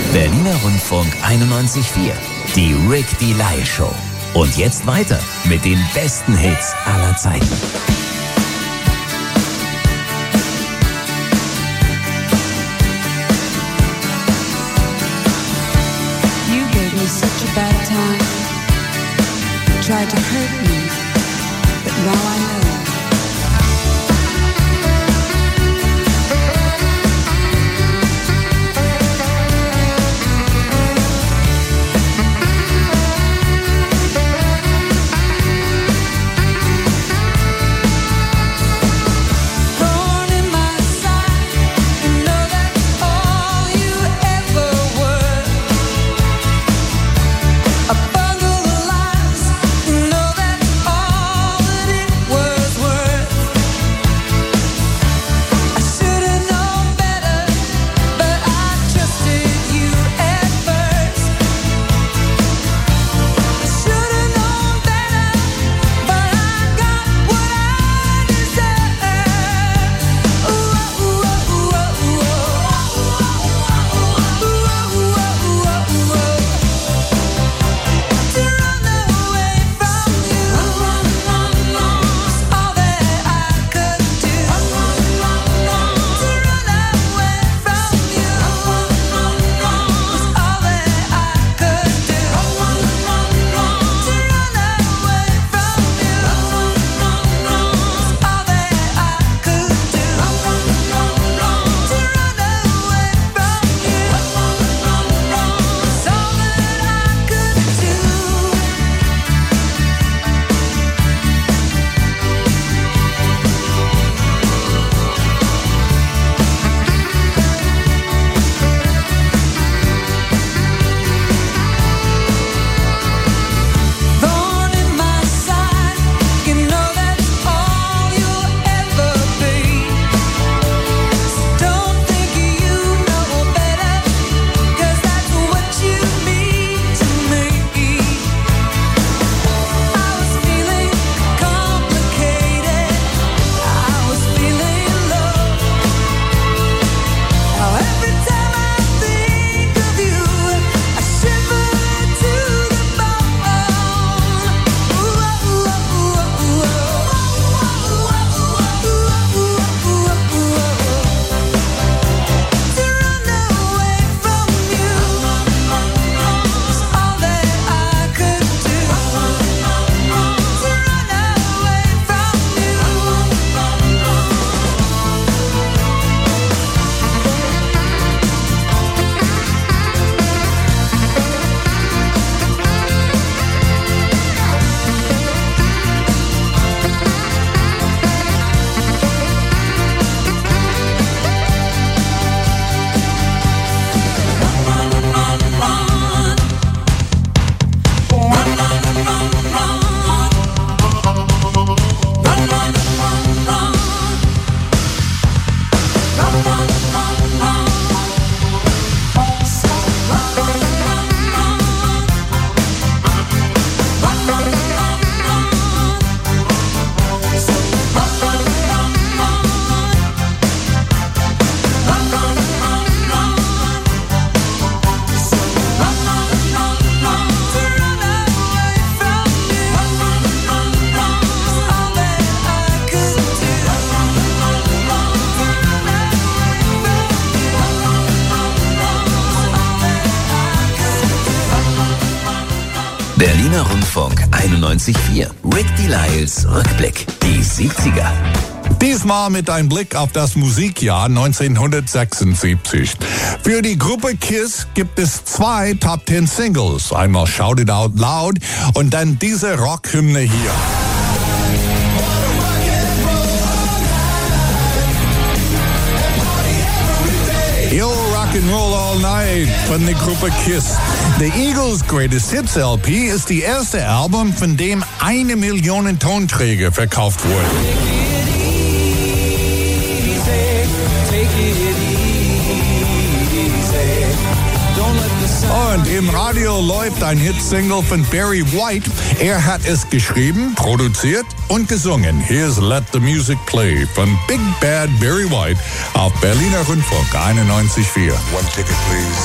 Berliner Rundfunk einundneunzig Komma vier. Die Rick Delisle Show. Und jetzt weiter mit den besten Hits aller Zeiten. You gave me such a bad time. You tried to hurt me, but now I know. Berliner Rundfunk einundneunzig Komma vier. Rick Delisles Rückblick. Die siebziger. Diesmal mit einem Blick auf das Musikjahr neunzehnhundertsechsundsiebzig. Für die Gruppe KISS gibt es zwei Top Ten Singles. Einmal Shout It Out Loud und dann diese Rockhymne hier. You'll Rock'n'Roll All Night von der Gruppe KISS. The Eagles Greatest Hits L P ist die erste Album, von dem eine Million Tonträger verkauft wurden. Take it easy. Don't let the sun Und im Radio läuft ein Hitsingle von Barry White. Er hat es geschrieben, produziert und gesungen. Here's Let the Music Play von Big Bad Barry White auf Berliner Rundfunk einundneunzig Komma vier. One ticket, please.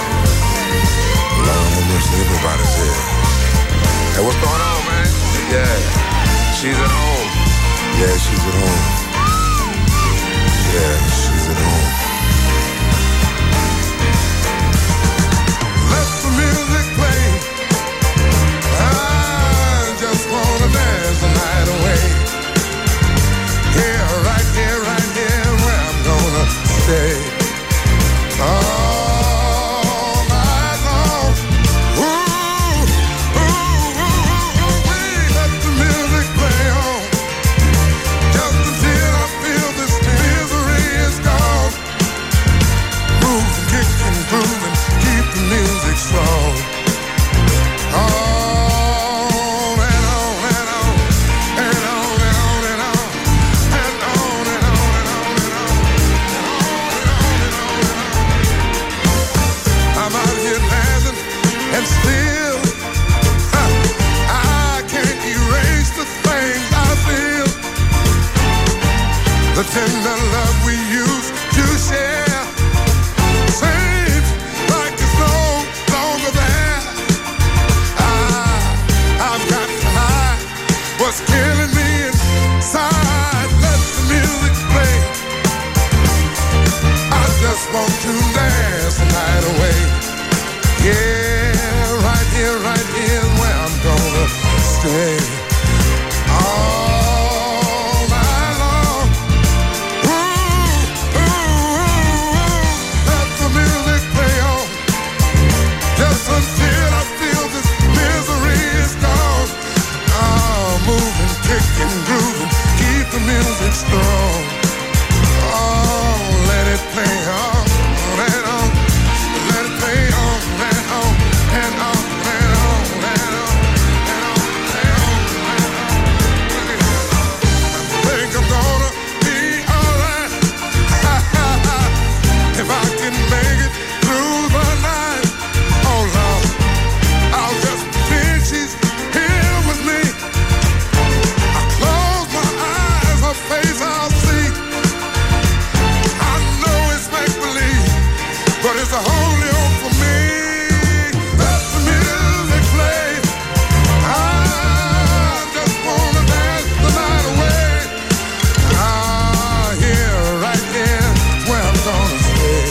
Lord have mercy, everybody's here. Hey, what's going on, man? Yeah, she's at home. Yeah, she's at home. Yeah, she's at home. Let the music play. I just wanna dance the night away. Here, right here, right here, where I'm gonna stay. All night long. Ooh, ooh, ooh, ooh, ooh. Let the music play on. Just until I feel this misery is gone. Move and kick and groove and keep the music strong. On and on and on and on and on and on and on and on and on and on and on and on. I'm out here dancing and still huh, I can't erase the things I feel. The tender love we used to share seems like it's no longer there. I, I've got to hide what's killing me inside. Let the music play. I just want to dance the night away. Yeah, right here, right here is where I'm gonna stay. All night long. Ooh, ooh, ooh, ooh. Let the music play on. Just until I feel this misery is gone. Oh, moving, kicking, grooving, keep the music strong. Oh, let it play on and on. Let it play on and on and on and on and on and on and on and on. I think I'm gonna be alright if I can make it through the night. Oh Lord, I'll just pretend she's here with me. I close my eyes, her face I'll see. I know it's make believe, but it's a holy hope for me. Let the music play. I just wanna dance the night away. Ah, here, right here, where I'm gonna stay.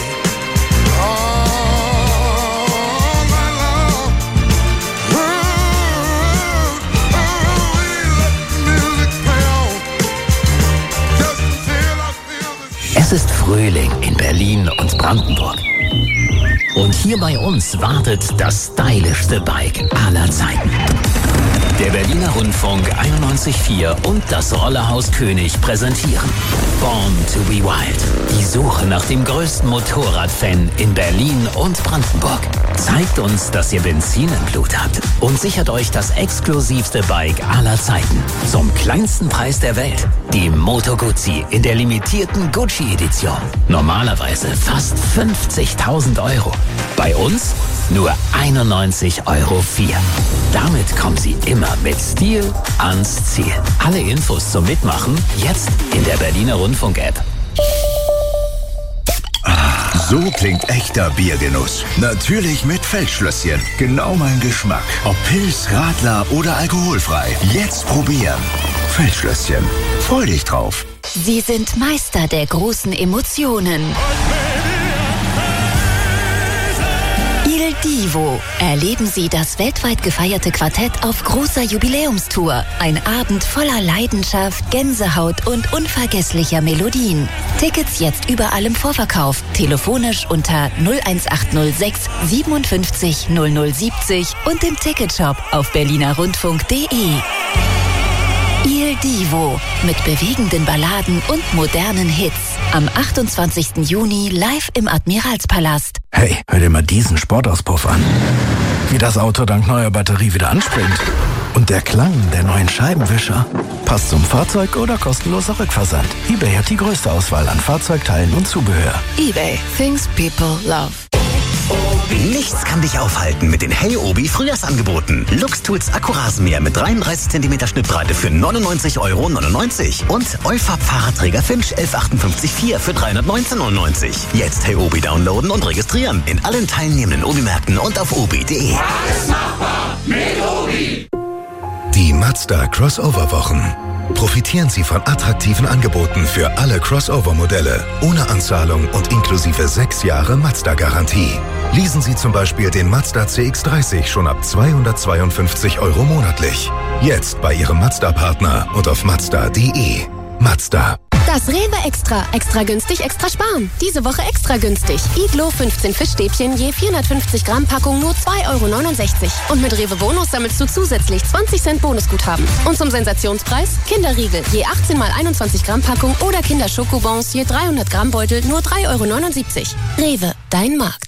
All night long. Ooh, ooh, ooh, let the music play on. Just until I feel this. Es ist Frühling in Berlin und Brandenburg. Und hier bei uns wartet das stylischste Bike aller Zeiten. Der Berliner Rundfunk einundneunzig Komma vier und das Rollerhaus König präsentieren Born to be Wild. Die Suche nach dem größten Motorradfan in Berlin und Brandenburg. Zeigt uns, dass ihr Benzin im Blut habt und sichert euch das exklusivste Bike aller Zeiten. Zum kleinsten Preis der Welt. Die Moto Guzzi in der limitierten Gucci-Edition. Normalerweise fast fünfzigtausend Euro. Bei uns nur einundneunzig Euro vier. Damit kommen Sie immer mit Stil ans Ziel. Alle Infos zum Mitmachen jetzt in der Berliner Rundfunk-App. So klingt echter Biergenuss. Natürlich mit Feldschlösschen. Genau mein Geschmack. Ob Pils, Radler oder alkoholfrei. Jetzt probieren. Feldschlösschen. Freu dich drauf. Sie sind Meister der großen Emotionen. Il Divo. Erleben Sie das weltweit gefeierte Quartett auf großer Jubiläumstour. Ein Abend voller Leidenschaft, Gänsehaut und unvergesslicher Melodien. Tickets jetzt überall im Vorverkauf. Telefonisch unter null eins acht null sechs siebenundfünfzig null null siebzig und im Ticketshop auf berlinerrundfunk punkt de. Il Divo mit bewegenden Balladen und modernen Hits. Am achtundzwanzigsten Juni live im Admiralspalast. Hey, hör dir mal diesen Sportauspuff an. Wie das Auto dank neuer Batterie wieder anspringt. Und der Klang der neuen Scheibenwischer. Passt zum Fahrzeug oder kostenloser Rückversand. eBay hat die größte Auswahl an Fahrzeugteilen und Zubehör. eBay. Things people love. Nichts kann dich aufhalten mit den Hey Obi Frühjahrsangeboten. Luxtools Akkurasenmäher mit dreiunddreißig Zentimeter Schnittbreite für neunundneunzig Euro neunundneunzig und Eufab Fahrradträger Finch elf achtundfünfzig vier für dreihundertneunzehn neunundneunzig. Jetzt Hey Obi downloaden und registrieren in allen teilnehmenden Obi-Märkten und auf obi punkt de. Alles machbar mit Obi. Die Mazda Crossover-Wochen. Profitieren Sie von attraktiven Angeboten für alle Crossover-Modelle, ohne Anzahlung und inklusive sechs Jahre Mazda-Garantie. Leasen Sie zum Beispiel den Mazda C X dreißig schon ab zweihundertzweiundfünfzig Euro monatlich. Jetzt bei Ihrem Mazda-Partner und auf mazda punkt de. Mazda. Das Rewe Extra. Extra günstig, extra sparen. Diese Woche extra günstig. Iglo fünfzehn Fischstäbchen je vierhundertfünfzig Gramm Packung nur zwei Euro neunundsechzig. Und mit Rewe Bonus sammelst du zusätzlich zwanzig Cent Bonusguthaben. Und zum Sensationspreis Kinderriegel je achtzehn mal einundzwanzig Gramm Packung oder Kinderschokobons je dreihundert Gramm Beutel nur drei Euro neunundsiebzig. Rewe, dein Markt.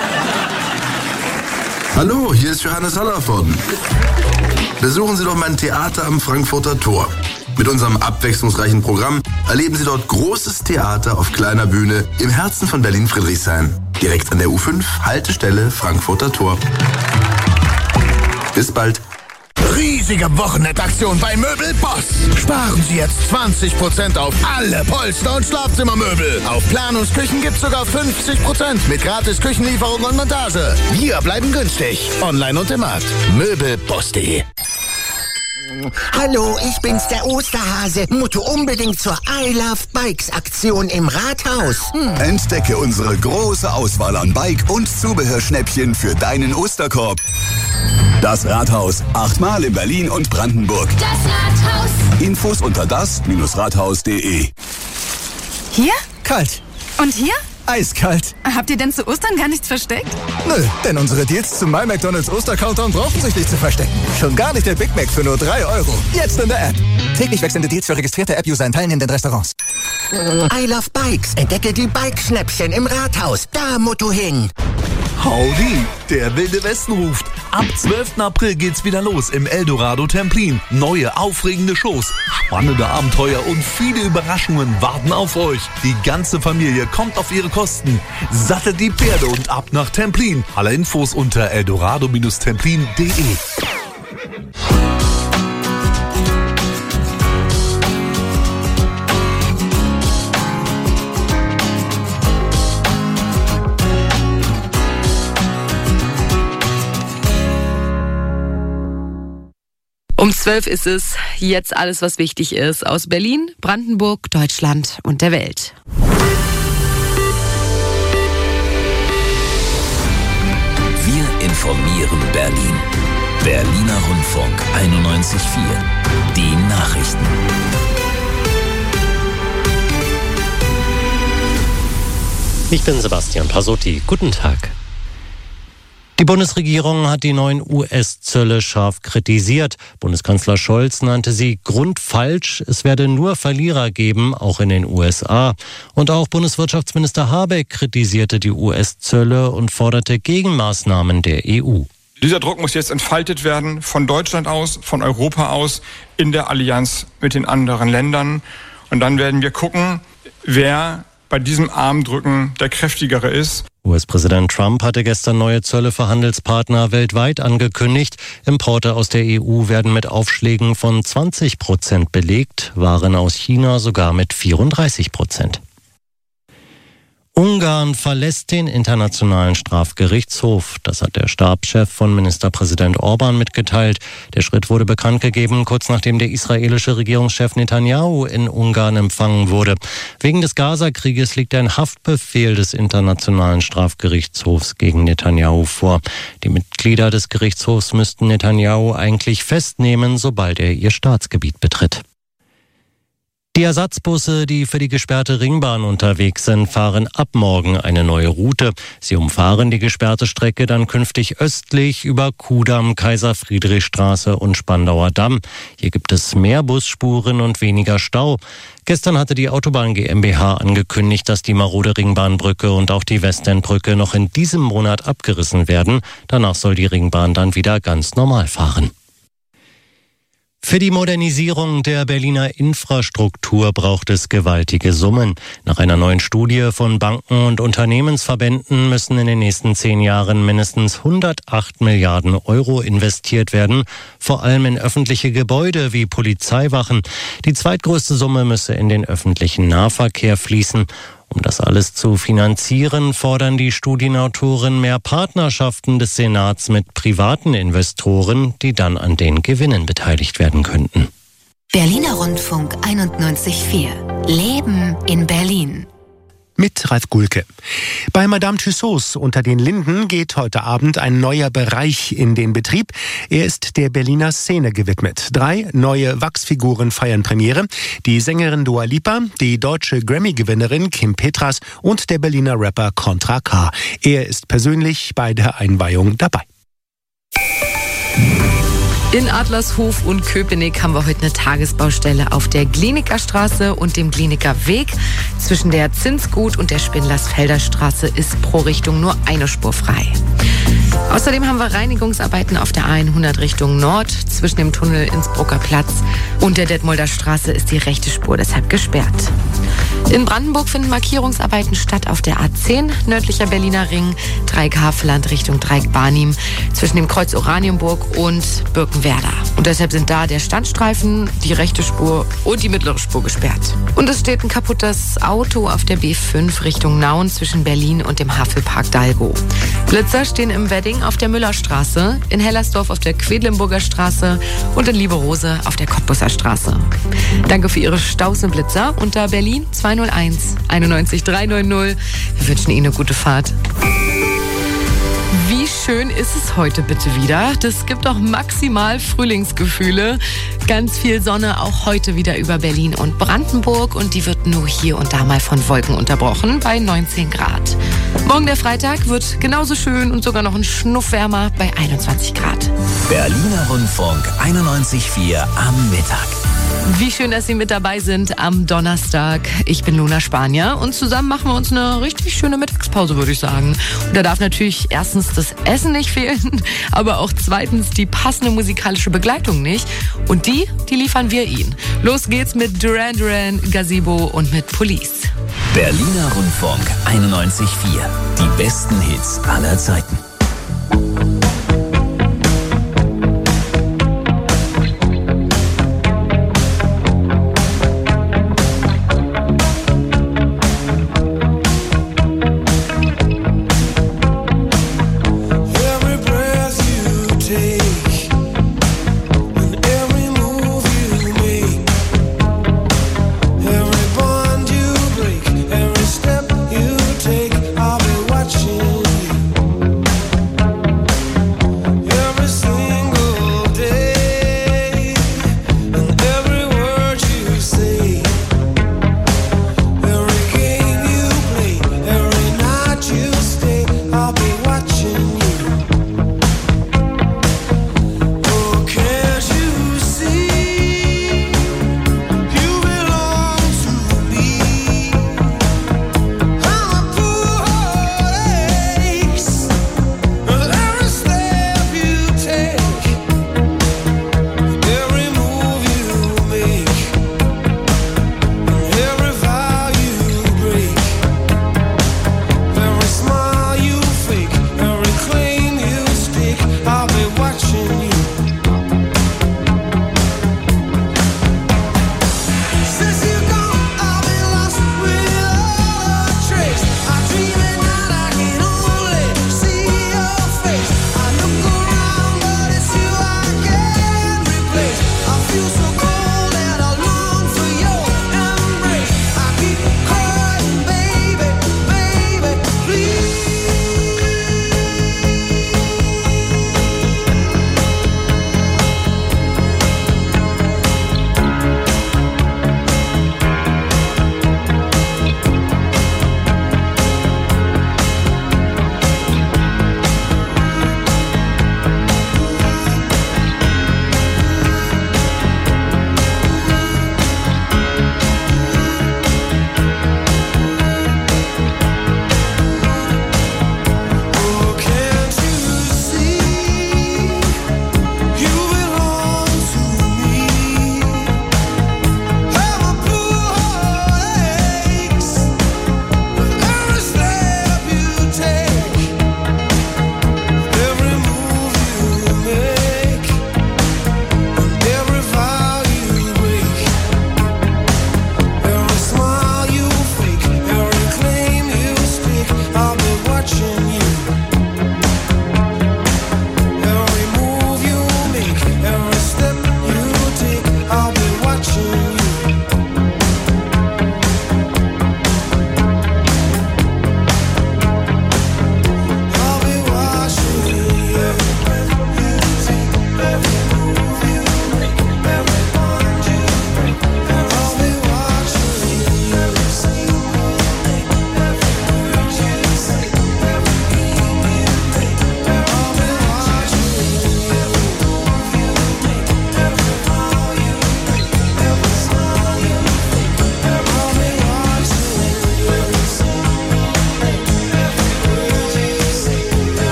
Hallo, hier ist Johannes Hallervorden. Besuchen Sie doch mein Theater am Frankfurter Tor. Mit unserem abwechslungsreichen Programm erleben Sie dort großes Theater auf kleiner Bühne im Herzen von Berlin-Friedrichshain. Direkt an der U fünf, Haltestelle Frankfurter Tor. Bis bald. Riesige Wochenendaktion bei Möbelboss. Sparen Sie jetzt zwanzig Prozent auf alle Polster- und Schlafzimmermöbel. Auf Planungsküchen gibt's sogar fünfzig Prozent mit gratis Küchenlieferung und Montage. Wir bleiben günstig. Online und im Markt. Möbelboss punkt de. Hallo, ich bin's, der Osterhase. Musst unbedingt zur I Love Bikes Aktion im Rathaus. Hm. Entdecke unsere große Auswahl an Bike- und Zubehörschnäppchen für deinen Osterkorb. Das Rathaus. Achtmal in Berlin und Brandenburg. Das Rathaus. Infos unter das Rathaus punkt de. Hier? Kalt. Und hier? Eiskalt. Habt ihr denn zu Ostern gar nichts versteckt? Nö, denn unsere Deals zum My McDonald's Oster-Countdown brauchen sich nicht zu verstecken. Schon gar nicht der Big Mac für nur drei Euro. Jetzt in der App. Täglich wechselnde Deals für registrierte App-User in teilnehmenden Restaurants. I Love Bikes. Entdecke die Bikeschnäppchen im Rathaus. Da musst du hin. Howdy, der Wilde Westen ruft. Ab zwölften April geht's wieder los im Eldorado Templin. Neue, aufregende Shows, spannende Abenteuer und viele Überraschungen warten auf euch. Die ganze Familie kommt auf ihre Kosten. Sattelt die Pferde und ab nach Templin. Alle Infos unter eldorado Templin punkt de. Um zwölf ist es jetzt alles, was wichtig ist, aus Berlin, Brandenburg, Deutschland und der Welt. Wir informieren Berlin. Berliner Rundfunk einundneunzig Komma vier. Die Nachrichten. Ich bin Sebastian Pasotti. Guten Tag. Die Bundesregierung hat die neuen U S-Zölle scharf kritisiert. Bundeskanzler Scholz nannte sie grundfalsch. Es werde nur Verlierer geben, auch in den U S A. Und auch Bundeswirtschaftsminister Habeck kritisierte die U S-Zölle und forderte Gegenmaßnahmen der E U. Dieser Druck muss jetzt entfaltet werden, von Deutschland aus, von Europa aus, in der Allianz mit den anderen Ländern. Und dann werden wir gucken, wer bei diesem Armdrücken der Kräftigere ist. U S-Präsident Trump hatte gestern neue Zölle für Handelspartner weltweit angekündigt. Importe aus der E U werden mit Aufschlägen von zwanzig Prozent belegt, Waren aus China sogar mit vierunddreißig Prozent. Ungarn verlässt den Internationalen Strafgerichtshof. Das hat der Stabschef von Ministerpräsident Orban mitgeteilt. Der Schritt wurde bekannt gegeben, kurz nachdem der israelische Regierungschef Netanyahu in Ungarn empfangen wurde. Wegen des Gaza-Krieges liegt ein Haftbefehl des Internationalen Strafgerichtshofs gegen Netanyahu vor. Die Mitglieder des Gerichtshofs müssten Netanyahu eigentlich festnehmen, sobald er ihr Staatsgebiet betritt. Die Ersatzbusse, die für die gesperrte Ringbahn unterwegs sind, fahren ab morgen eine neue Route. Sie umfahren die gesperrte Strecke dann künftig östlich über Kudamm, Kaiser-Friedrich-Straße und Spandauer Damm. Hier gibt es mehr Busspuren und weniger Stau. Gestern hatte die Autobahn GmbH angekündigt, dass die marode Ringbahnbrücke und auch die Westendbrücke noch in diesem Monat abgerissen werden. Danach soll die Ringbahn dann wieder ganz normal fahren. Für die Modernisierung der Berliner Infrastruktur braucht es gewaltige Summen. Nach einer neuen Studie von Banken und Unternehmensverbänden müssen in den nächsten zehn Jahren mindestens hundertacht Milliarden Euro investiert werden, vor allem in öffentliche Gebäude wie Polizeiwachen. Die zweitgrößte Summe müsse in den öffentlichen Nahverkehr fließen. Um das alles zu finanzieren, fordern die Studienautoren mehr Partnerschaften des Senats mit privaten Investoren, die dann an den Gewinnen beteiligt werden könnten. Berliner Rundfunk einundneunzig Komma vier. Leben in Berlin. Mit Ralf Gulke. Bei Madame Tussauds unter den Linden geht heute Abend ein neuer Bereich in den Betrieb. Er ist der Berliner Szene gewidmet. Drei neue Wachsfiguren feiern Premiere. Die Sängerin Dua Lipa, die deutsche Grammy-Gewinnerin Kim Petras und der Berliner Rapper Contra K. Er ist persönlich bei der Einweihung dabei. In Adlershof und Köpenick haben wir heute eine Tagesbaustelle auf der Glienicker Straße und dem Glienicker Weg. Zwischen der Zinsgut und der Spindlersfelder Straße ist pro Richtung nur eine Spur frei. Außerdem haben wir Reinigungsarbeiten auf der A hundert Richtung Nord. Zwischen dem Tunnel Innsbrucker Platz und der Detmolder Straße ist die rechte Spur deshalb gesperrt. In Brandenburg finden Markierungsarbeiten statt auf der A zehn, nördlicher Berliner Ring, Dreieck Havelland Richtung Dreieck Barnim, zwischen dem Kreuz Oranienburg und Birkenwerder. Und deshalb sind da der Standstreifen, die rechte Spur und die mittlere Spur gesperrt. Und es steht ein kaputtes Auto auf der B fünf Richtung Nauen zwischen Berlin und dem Havelpark Dalgo. Blitzer stehen im Wedding auf der Müllerstraße, in Hellersdorf auf der Quedlinburger Straße und in Lieberose auf der Cottbusser Straße. Danke für Ihre Staus und Blitzer unter Berlin zwei null eins einundneunzig drei neun null. Wir wünschen Ihnen eine gute Fahrt. Wie schön ist es heute bitte wieder? Das gibt doch maximal Frühlingsgefühle. Ganz viel Sonne auch heute wieder über Berlin und Brandenburg und die wird nur hier und da mal von Wolken unterbrochen bei neunzehn Grad. Morgen der Freitag wird genauso schön und sogar noch ein Schnuff wärmer bei einundzwanzig Grad. Berliner Rundfunk einundneunzig Komma vier am Mittag. Wie schön, dass Sie mit dabei sind am Donnerstag. Ich bin Luna Spanier und zusammen machen wir uns eine richtig schöne Mittagspause, würde ich sagen. Und da darf natürlich erstens das Essen nicht fehlen, aber auch zweitens die passende musikalische Begleitung nicht. Und die, die liefern wir Ihnen. Los geht's mit Duran Duran, Gazebo und mit Police. Berliner Rundfunk einundneunzig Komma vier. Die besten Hits aller Zeiten. Every step you take, I'll be watching you.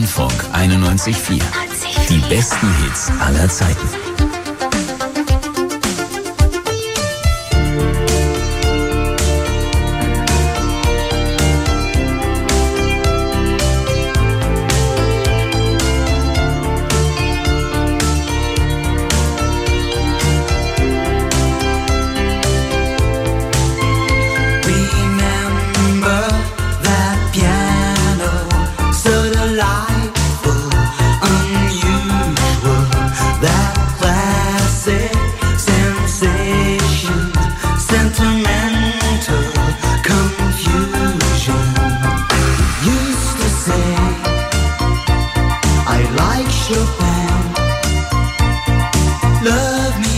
Rundfunk einundneunzig Komma vier. Die besten Hits aller Zeiten.